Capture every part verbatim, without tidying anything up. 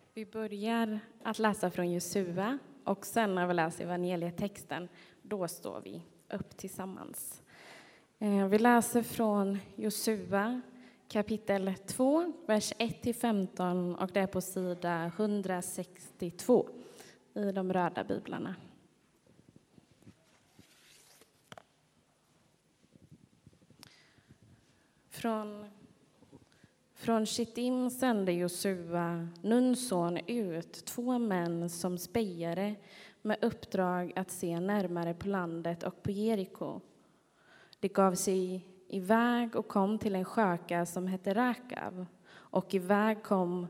Vi börjar att läsa från Josua och sen när vi läser evangelietexten, då står vi upp tillsammans. Vi läser från Josua kapitel två, vers ett till femton och det är på sida etthundrasextiotvå i de röda biblarna. Från, från Shittim sände Josua, Nuns son, ut två män som spejare med uppdrag att se närmare på landet och på Jeriko. De gav sig iväg och kom till en sköka som hette Rakav och iväg kom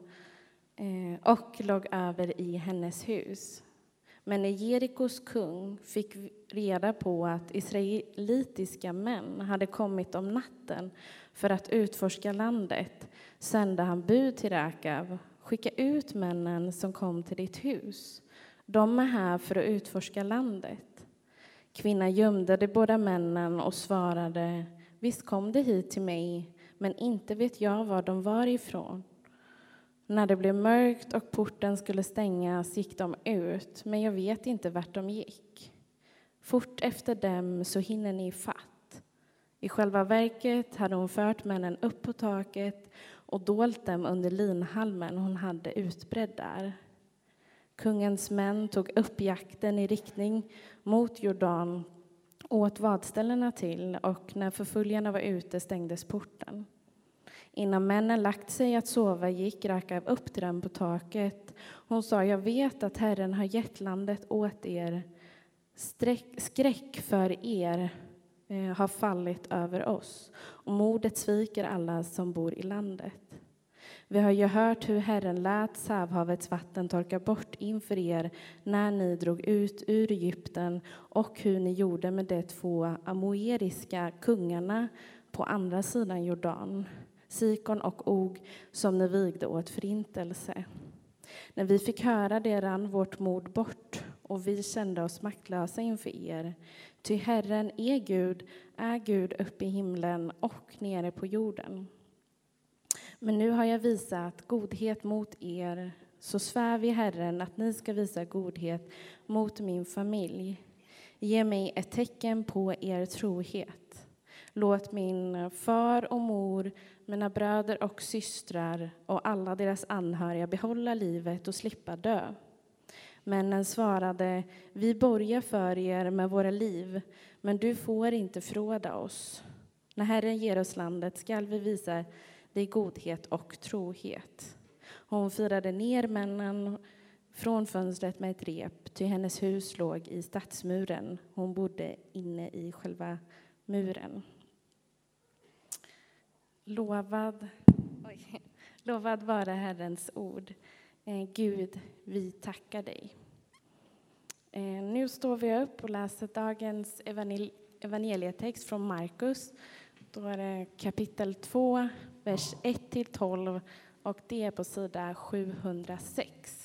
eh, och låg över i hennes hus. Men när Jerikos kung fick reda på att israelitiska män hade kommit om natten för att utforska landet sände han bud till Rakav: skicka ut männen som kom till ditt hus. De är här för att utforska landet. Kvinnan gömde de båda männen och svarade: visst kom de hit till mig, men inte vet jag var de var ifrån. När det blev mörkt och porten skulle stängas gick de ut, men jag vet inte vart de gick. Fort efter dem så hinner ni ifatt. I själva verket hade hon fört männen upp på taket och dolt dem under linhalmen hon hade utbredd där. Kungens män tog upp jakten i riktning mot Jordan, åt vadställena till, och när förföljarna var ute stängdes porten. Innan männen lagt sig att sova gick Rakav upp till dem på taket. Hon sa: jag vet att Herren har gett landet åt er. Sträck, skräck för er eh, har fallit över oss, och mordet sviker alla som bor i landet. Vi har ju hört hur Herren lät Sävhavets vatten torka bort inför er när ni drog ut ur Egypten, och hur ni gjorde med de två amoeriska kungarna på andra sidan Jordan, Sikon och Og, som ni vigde åt förintelse. När vi fick höra det rann vårt mod bort, och vi kände oss maktlösa inför er. Ty Herren, er Gud, är Gud uppe i himlen och nere på jorden. Men nu har jag visat godhet mot er, så svär vi Herren att ni ska visa godhet mot min familj. Ge mig ett tecken på er trohet. Låt min far och mor, mina bröder och systrar och alla deras anhöriga behålla livet och slippa dö. Männen svarade: vi borgar för er med våra liv, men du får inte förråda oss. När Herren ger oss landet skall vi visa dig godhet och trohet. Hon firade ner männen från fönstret med ett rep, ty hennes hus låg i stadsmuren. Hon bodde inne i själva muren. Lovad, oj, lovad vara Herrens ord. Eh, Gud, vi tackar dig. Eh, nu står vi upp och läser dagens evangel- evangelietext från Markus. Då är det kapitel två, vers ett till tolv, och det är på sida sjuhundrasex.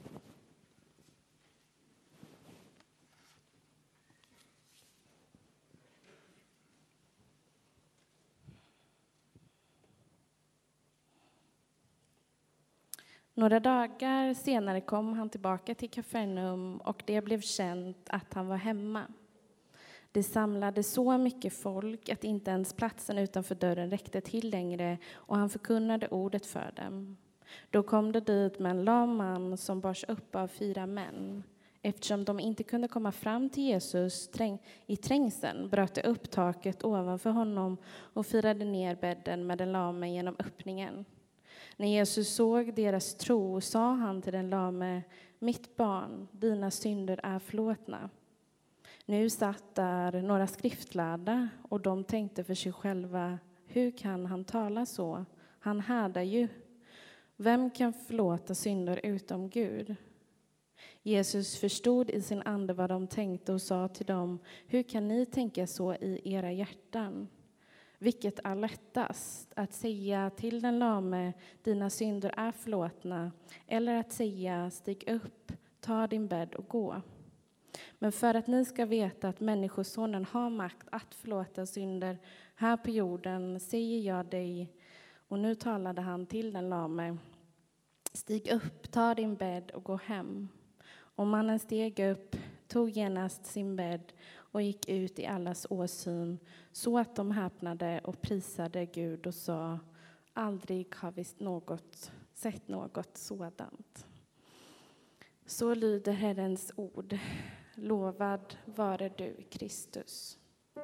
Några dagar senare kom han tillbaka till Kafarnaum, och det blev känt att han var hemma. Det samlade så mycket folk att inte ens platsen utanför dörren räckte till längre, och han förkunnade ordet för dem. Då kom det dit med en lam man som bars upp av fyra män. Eftersom de inte kunde komma fram till Jesus träng- i trängseln bröt de upp taket ovanför honom och firade ner bädden med den lame genom öppningen. När Jesus såg deras tro sa han till den lame: mitt barn, dina synder är förlåtna. Nu satt där några skriftlärda, och de tänkte för sig själva: hur kan han tala så? Han härdar ju. Vem kan förlåta synder utom Gud? Jesus förstod i sin ande vad de tänkte och sa till dem: hur kan ni tänka så i era hjärtan? Vilket är lättast, att säga till den lame: dina synder är förlåtna, eller att säga: stig upp, ta din bädd och gå? Men för att ni ska veta att människosonen har makt att förlåta synder här på jorden, säger jag dig, och nu talade han till den lame: Stig upp, ta din bädd och gå hem. Och mannen steg upp, tog genast sin bädd och gick ut i allas åsyn, så att de häpnade och prisade Gud och sa: aldrig har vi något, sett något sådant. Så lyder Herrens ord. Lovad vare du, Kristus.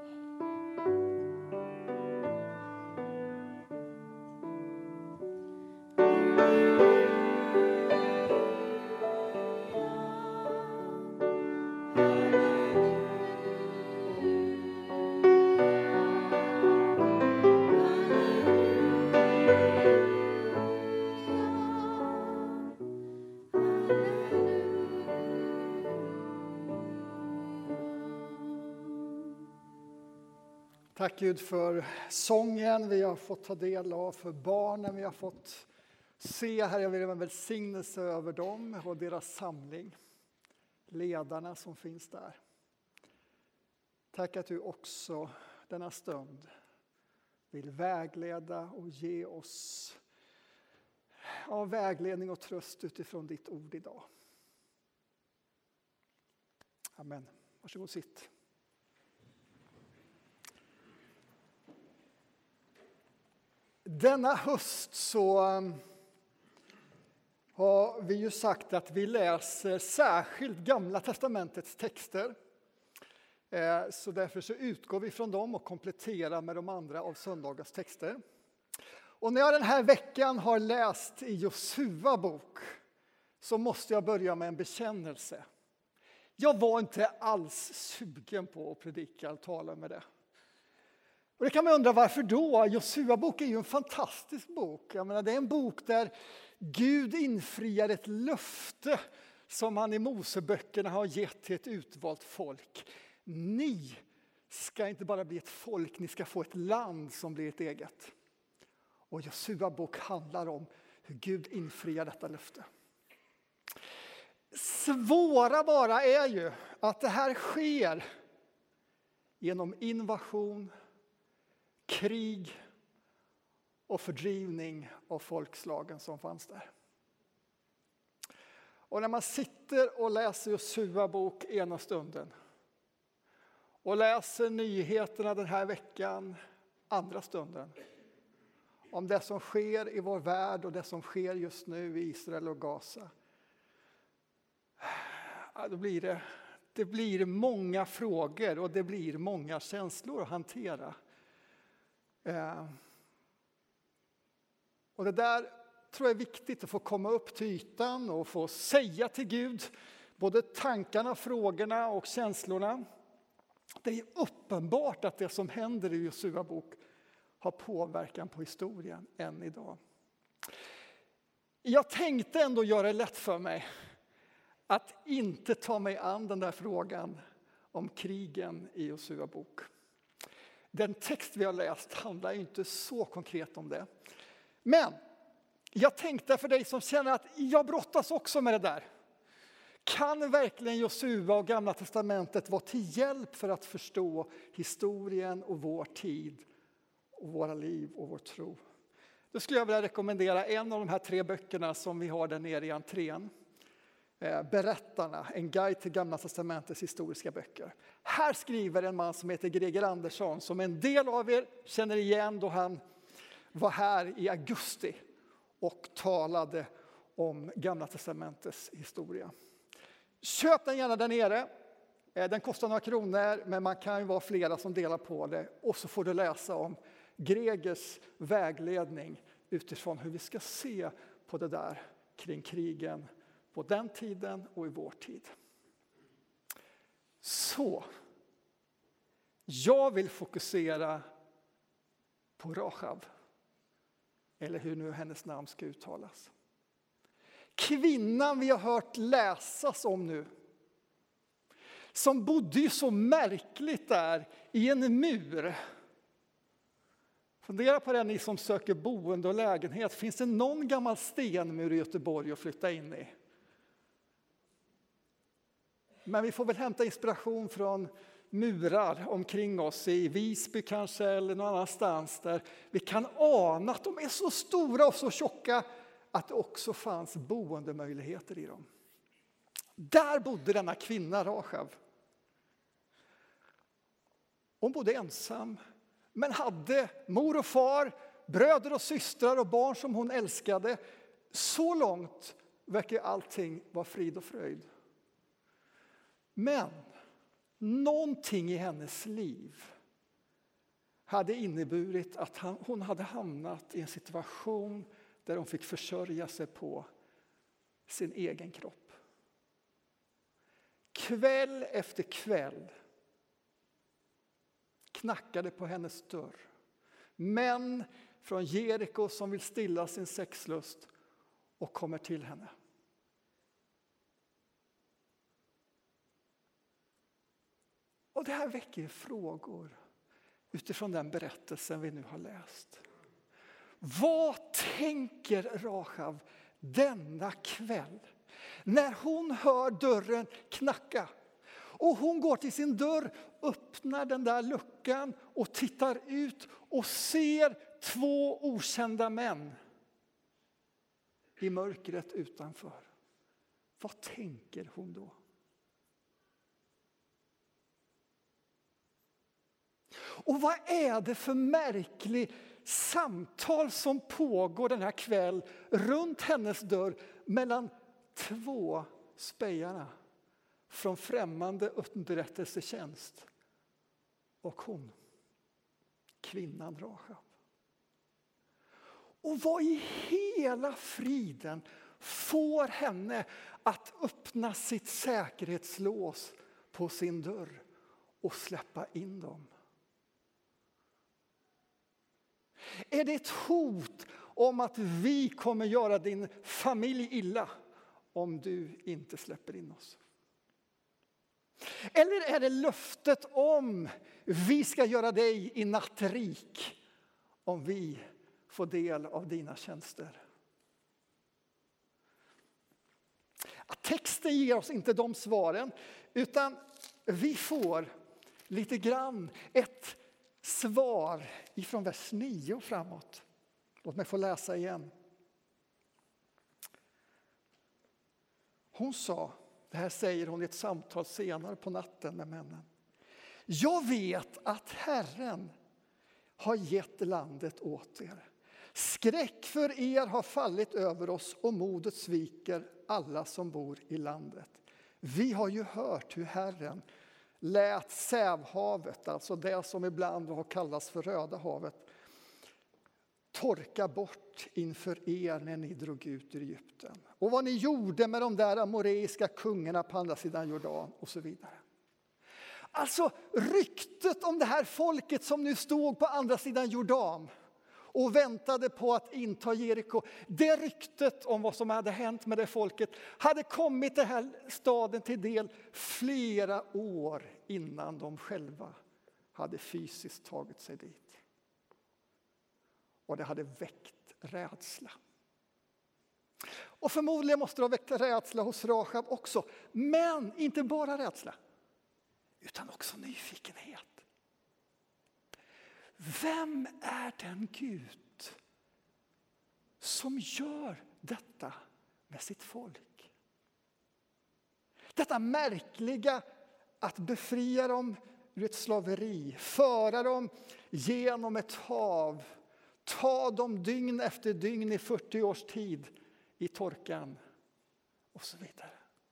Tack Gud för sången vi har fått ta del av, för barnen vi har fått se. Här jag vill en välsignelse över dem och deras samling, ledarna som finns där. Tack att du också denna stund vill vägleda och ge oss ja, vägledning och tröst utifrån ditt ord idag. Amen. Varsågod sitt. Denna höst så har vi ju sagt att vi läser särskilt Gamla testamentets texter. Så därför så utgår vi från dem och kompletterar med de andra av söndagens texter. Och när jag den här veckan har läst i Josua bok så måste jag börja med en bekännelse. Jag var inte alls sugen på att predika och tala med det. Och det kan man undra varför då. Josua bok är ju en fantastisk bok. Jag menar, det är en bok där Gud infriar ett löfte som han i Moseböckerna har gett till ett utvalt folk. Ni ska inte bara bli ett folk, ni ska få ett land som blir ett eget. Och Josua bok handlar om hur Gud infriar detta löfte. Svåra bara är ju att det här sker genom invasion, krig och fördrivning av folkslagen som fanns där. Och när man sitter och läser Josua bok ena stunden och läser nyheterna den här veckan andra stunden om det som sker i vår värld och det som sker just nu i Israel och Gaza, ja, då blir det, det blir många frågor och det blir många känslor att hantera. Eh, och det där tror jag är viktigt att få komma upp till ytan och få säga till Gud både tankarna, frågorna och känslorna. Det är uppenbart att det som händer i Josua bok har påverkan på historien än idag. Jag tänkte ändå göra det lätt för mig att inte ta mig an den där frågan om krigen i Josua bok. Den text vi har läst handlar inte så konkret om det. Men jag tänkte för dig som känner att jag brottas också med det där. Kan verkligen Josua och Gamla testamentet vara till hjälp för att förstå historien och vår tid och våra liv och vår tro? Då skulle jag vilja rekommendera en av de här tre böckerna som vi har där nere i entrén. Berättarna, en guide till Gamla testamentets historiska böcker. Här skriver en man som heter Greger Andersson, som en del av er känner igen då han var här i augusti och talade om Gamla testamentets historia. Köp den gärna där nere. Den kostar några kronor, men man kan ju vara flera som delar på det. Och så får du läsa om Gregers vägledning utifrån hur vi ska se på det där kring krigen på den tiden och i vår tid. Så, jag vill fokusera på Rahab, eller hur nu hennes namn ska uttalas. Kvinnan vi har hört läsas om nu, som bodde ju så märkligt där i en mur. Fundera på det, ni som söker boende och lägenhet. Finns det någon gammal stenmur i Göteborg att flytta in i? Men vi får väl hämta inspiration från murar omkring oss i Visby kanske eller någon annanstans där vi kan ana att de är så stora och så tjocka att det också fanns boendemöjligheter i dem. Där bodde denna kvinna Rahab. Hon bodde ensam, men hade mor och far, bröder och systrar och barn som hon älskade. Så långt verkar allting vara frid och fröjd. Men någonting i hennes liv hade inneburit att han, hon hade hamnat i en situation där hon fick försörja sig på sin egen kropp. Kväll efter kväll knackade på hennes dörr. Män från Jeriko som vill stilla sin sexlust och kommer till henne. Och det här väcker frågor utifrån den berättelsen vi nu har läst. Vad tänker Rahab denna kväll när hon hör dörren knacka? Och hon går till sin dörr, öppnar den där luckan och tittar ut och ser två okända män i mörkret utanför. Vad tänker hon då? Och vad är det för märklig samtal som pågår den här kväll runt hennes dörr mellan två spejarna från främmande underrättelsetjänst och hon, kvinnan Rahab. Och vad i hela friden får henne att öppna sitt säkerhetslås på sin dörr och släppa in dem? Är det ett hot om att vi kommer göra din familj illa om du inte släpper in oss? Eller är det löftet om vi ska göra dig i natt rik om vi får del av dina tjänster? Texten ger oss inte de svaren, utan vi får lite grann ett svar ifrån vers nio framåt. Låt mig få läsa igen. Hon sa, det här säger hon i ett samtal senare på natten med männen. Jag vet att Herren har gett landet åt er. Skräck för er har fallit över oss och modet sviker alla som bor i landet. Vi har ju hört hur Herren lät Sävhavet, alltså det som ibland har kallats för Röda havet, torka bort inför er när ni drog ut ur Egypten. Och vad ni gjorde med de där amoreiska kungarna på andra sidan Jordan och så vidare. Alltså ryktet om det här folket som nu stod på andra sidan Jordan och väntade på att inta Jeriko. Det ryktet om vad som hade hänt med det folket hade kommit den här staden till del flera år innan de själva hade fysiskt tagit sig dit. Och det hade väckt rädsla. Och förmodligen måste det ha väckt rädsla hos Rahab också. Men inte bara rädsla, utan också nyfikenhet. Vem är den Gud som gör detta med sitt folk? Detta märkliga att befria dem ur ett slaveri, föra dem genom ett hav, ta dem dygn efter dygn i fyrtio års tid i torkan och så vidare.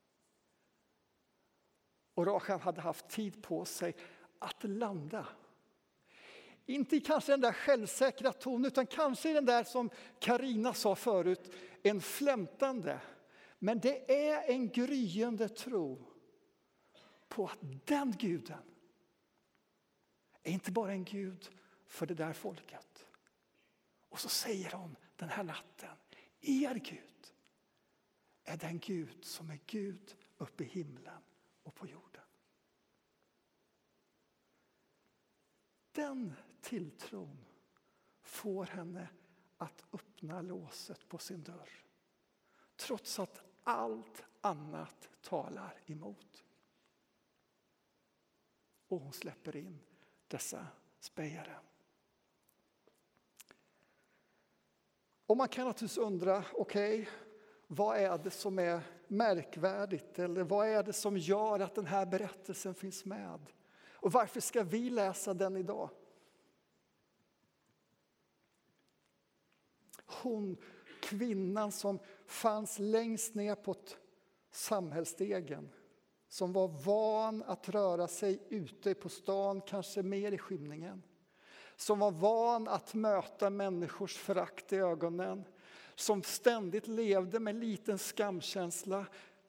Och Rahab hade haft tid på sig att landa. Inte kanske den där självsäkra tonen, utan kanske i den där som Karina sa förut, en flämtande. Men det är en gryende tro på att den guden är inte bara en gud för det där folket. Och så säger hon den här natten, er Gud är den Gud som är Gud uppe i himlen och på jorden. Den tilltron får henne att öppna låset på sin dörr. Trots att allt annat talar emot. Och hon släpper in dessa spejare. Och man kan naturligtvis undra, okej, okay, vad är det som är märkvärdigt? Eller vad är det som gör att den här berättelsen finns med? Och varför ska vi läsa den idag? Hon, kvinnan som fanns längst ner på samhällsstegen, som var van att röra sig ute på stan, kanske mer i skymningen. Som var van att möta människors förakt i ögonen. Som ständigt levde med liten skamkänsla.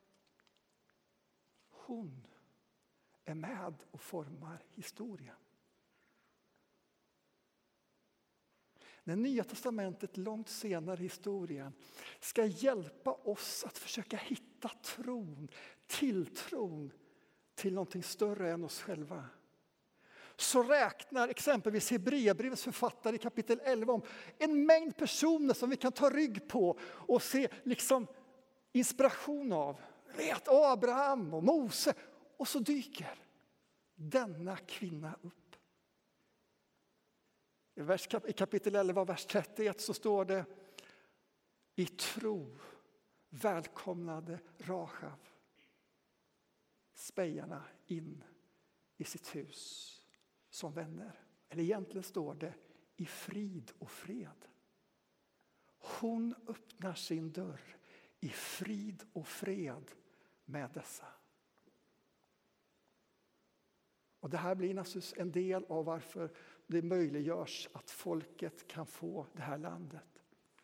Hon är med och formar historien. När Nya testamentet långt senare i historien ska hjälpa oss att försöka hitta tron, tilltron till någonting större än oss själva. Så räknar exempelvis Hebreerbrevets författare i kapitel elva om en mängd personer som vi kan ta rygg på och se liksom inspiration av. Vet Abraham och Mose, och så dyker denna kvinna upp. I kapitel elva, vers trettioett så står det: i tro välkomnade Rachav spejarna in i sitt hus som vänner. Eller egentligen står det i frid och fred. Hon öppnar sin dörr i frid och fred med dessa. Och det här blir naturligtvis en del av varför det möjliggörs att folket kan få det här landet.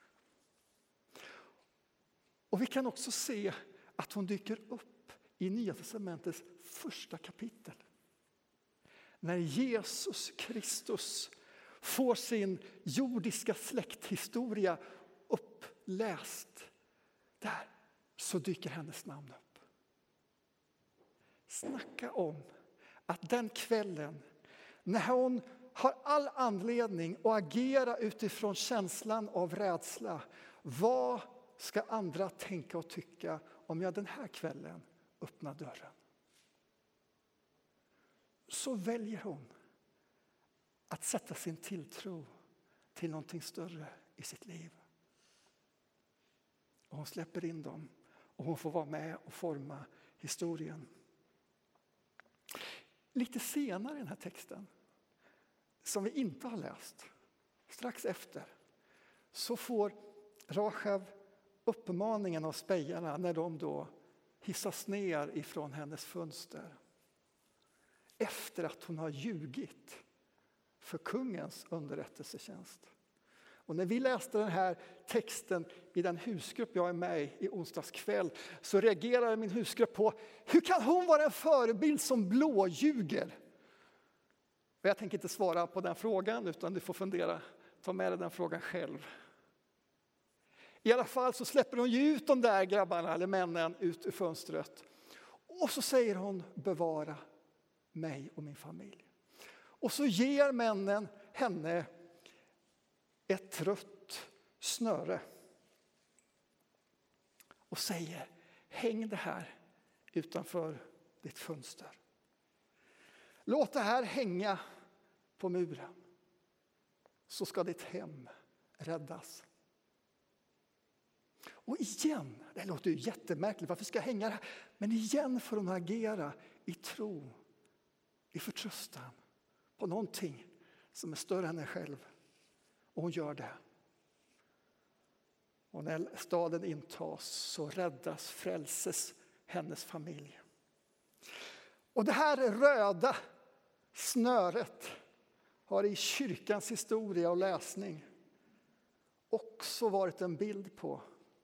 Och vi kan också se att hon dyker upp i Nya testamentets första kapitel. När Jesus Kristus får sin jordiska släkthistoria uppläst, där så dyker hennes namn upp. Snacka om att den kvällen, när hon har all anledning att agera utifrån känslan av rädsla. Vad ska andra tänka och tycka om jag den här kvällen öppnar dörren? Så väljer hon att sätta sin tilltro till någonting större i sitt liv. Och hon släpper in dem och hon får vara med och forma historien. Lite senare i den här texten, som vi inte har läst, strax efter, så får Rachav uppmaningen av spejarna när de då hissas ner ifrån hennes fönster. Efter att hon har ljugit för kungens underrättelsetjänst. Och när vi läste den här texten i den husgrupp jag är med i i onsdags kväll, så reagerade min husgrupp på: hur kan hon vara en förebild som blåljuger? Och jag tänker inte svara på den frågan, utan du får fundera, ta med dig den frågan själv. I alla fall så släpper hon ju ut de där grabbarna eller männen ut ur fönstret. Och så säger hon: bevara mig och min familj. Och så ger männen henne ett rött snöre och säger: häng det här utanför ditt fönster. Låt det här hänga på muren, så ska ditt hem räddas. Och igen, det låter ju jättemärkligt, varför ska jag hänga det här? Men igen får hon agera i tro, i förtröstan på någonting som är större än henne själv. Och hon gör det. Och när staden intas så räddas, frälses hennes familj. Och det här röda snöret har i kyrkans historia och läsning också varit en bild på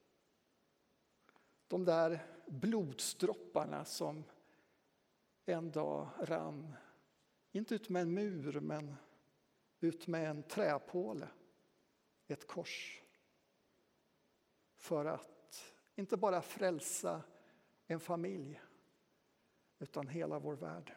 de där blodsdropparna som en dag rann, inte ut med en mur men ut med en träpåle, ett kors. För att inte bara frälsa en familj utan hela vår värld.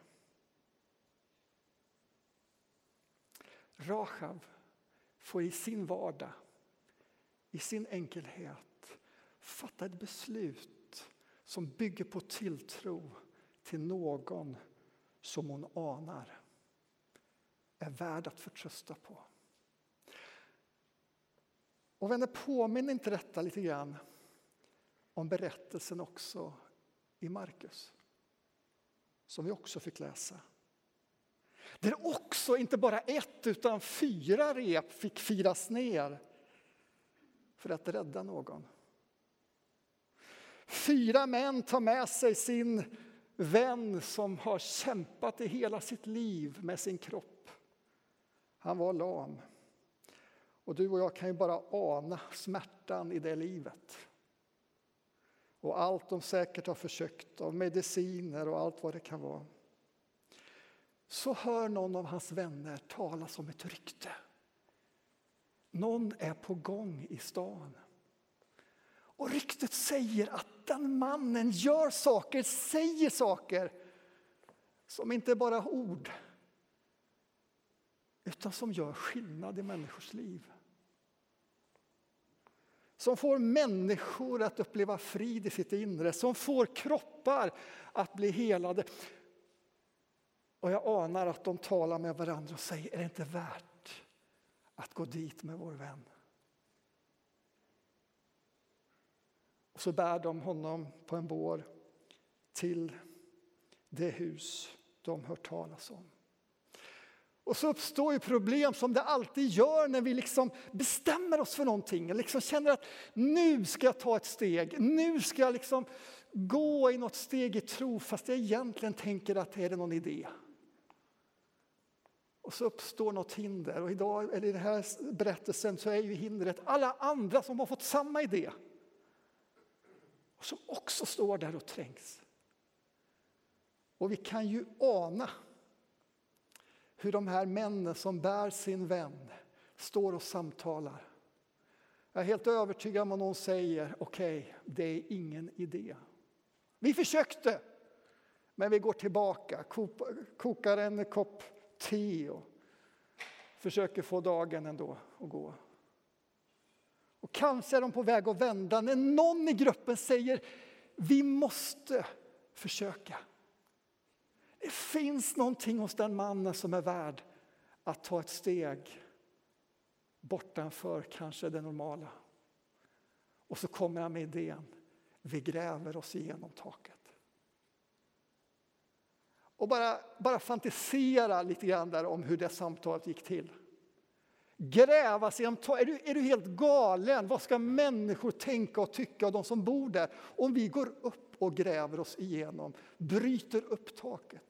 Rachav får i sin vardag, i sin enkelhet, fatta ett beslut som bygger på tilltro till någon som hon anar är värd att förtrösta på. Och vänner, påminner inte detta lite grann om berättelsen också i Markus, som vi också fick läsa. Där också inte bara ett utan fyra rep fick firas ner för att rädda någon. Fyra män tar med sig sin vän som har kämpat i hela sitt liv med sin kropp. Han var lam. Och du och jag kan ju bara ana smärtan i det livet. Och allt de säkert har försökt av mediciner och allt vad det kan vara. Så hör någon av hans vänner talas om ett rykte. Någon är på gång i stan. Och ryktet säger att den mannen gör saker, säger saker som inte bara är ord, utan som gör skillnad i människors liv. Som får människor att uppleva frid i sitt inre, som får kroppar att bli helade. Och jag anar att de talar med varandra och säger, är det inte värt att gå dit med vår vän? Och så bär de honom på en bår till det hus de hört talas om. Och så uppstår ju problem som det alltid gör när vi liksom bestämmer oss för någonting. Liksom känner att nu ska jag ta ett steg, nu ska jag liksom gå i något steg i tro fast jag egentligen tänker att det är någon idé. Och så uppstår något hinder, och idag, eller i den här berättelsen, så är ju hindret alla andra som har fått samma idé. Och som också står där och trängs. Och vi kan ju ana hur de här männen som bär sin vän står och samtalar. Jag är helt övertygad om att någon säger, okej, okay, det är ingen idé. Vi försökte, men vi går tillbaka, kokar en kopp te och försöker få dagen ändå att gå. Och kanske är de på väg att vända när någon i gruppen säger, vi måste försöka. Det finns någonting hos den mannen som är värd att ta ett steg bortanför kanske det normala. Och så kommer han med idén, vi gräver oss igenom taket. Och bara, bara fantisera lite grann där om hur det samtalet gick till. Gräva sig igenom taket, är du, är du helt galen? Vad ska människor tänka och tycka av de som bor där? Om vi går upp och gräver oss igenom, bryter upp taket.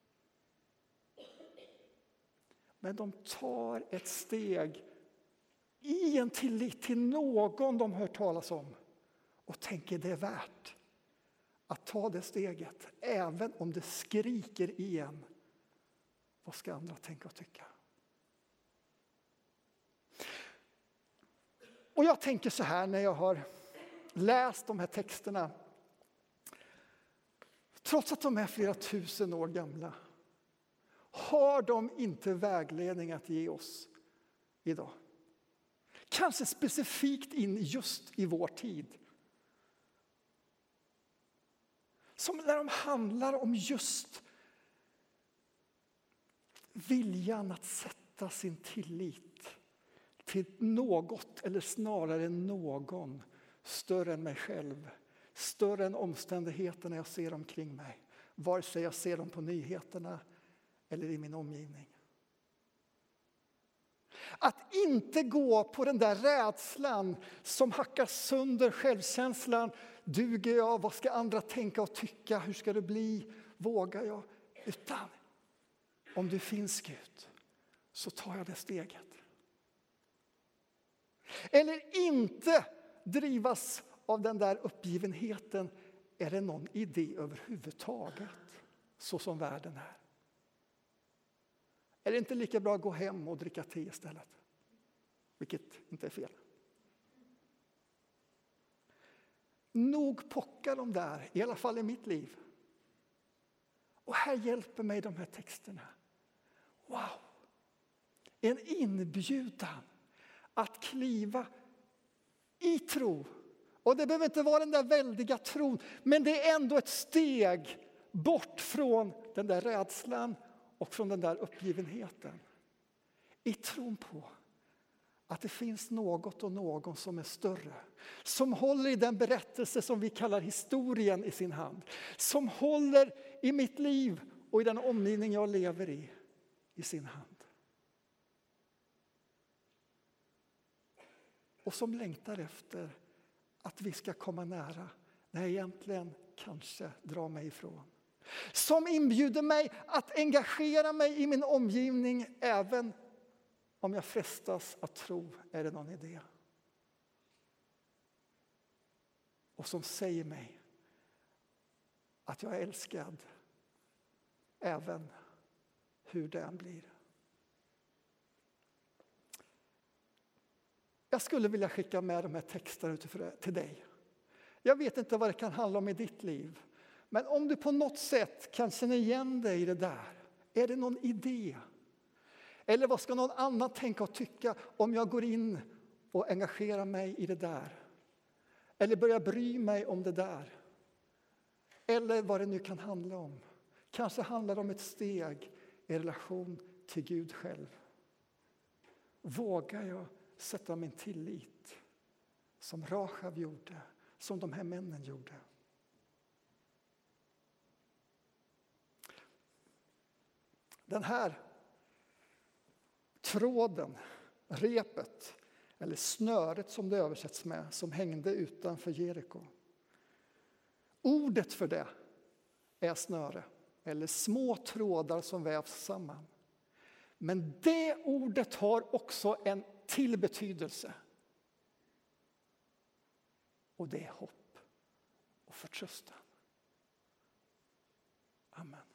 Men de tar ett steg i en tillit till någon de hört talas om. Och tänker det är värt att ta det steget. Även om det skriker igen. Vad ska andra tänka och tycka? Och jag tänker så här när jag har läst de här texterna. Trots att de är flera tusen år gamla. Har de inte vägledning att ge oss idag? Kanske specifikt in just i vår tid. Som när de handlar om just viljan att sätta sin tillit till något, eller snarare någon, större än mig själv. Större än omständigheterna jag ser omkring mig. Vare sig jag ser dem på nyheterna eller i min omgivning. Att inte gå på den där rädslan som hackar sönder självkänslan. Duger jag? Vad ska andra tänka och tycka? Hur ska det bli? Vågar jag? Utan om du finns Gud, så tar jag det steget. Eller inte drivas av den där uppgivenheten. Är det någon idé överhuvudtaget så som världen är? Är det inte lika bra att gå hem och dricka te istället? Vilket inte är fel. Nog pockar de där, i alla fall i mitt liv. Och här hjälper mig de här texterna. Wow! En inbjudan att kliva i tro. Och det behöver inte vara den där väldiga tron, men det är ändå ett steg bort från den där rädslan och från den där uppgivenheten. I tron på att det finns något och någon som är större. Som håller i den berättelse som vi kallar historien i sin hand. Som håller i mitt liv och i den omgivning jag lever i, i sin hand. Och som längtar efter att vi ska komma nära när jag egentligen kanske drar mig ifrån. Som inbjuder mig att engagera mig i min omgivning även om jag frestas att tro, är det någon idé? Och som säger mig att jag är älskad även hur det än blir. Jag skulle vilja skicka med de här texterna till dig. Jag vet inte vad det kan handla om i ditt liv. Men om du på något sätt kan känna igen dig i det där. Är det någon idé? Eller vad ska någon annan tänka och tycka om jag går in och engagerar mig i det där? Eller börjar bry mig om det där? Eller vad det nu kan handla om. Kanske handlar det om ett steg i relation till Gud själv. Vågar jag sätta min tillit som Rachav gjorde, som de här männen gjorde? Den här tråden, repet eller snöret som det översätts med, som hängde utanför Jeriko. Ordet för det är snöre eller små trådar som vävs samman. Men det ordet har också en till betydelse. Och det är hopp och förtröstan. Amen.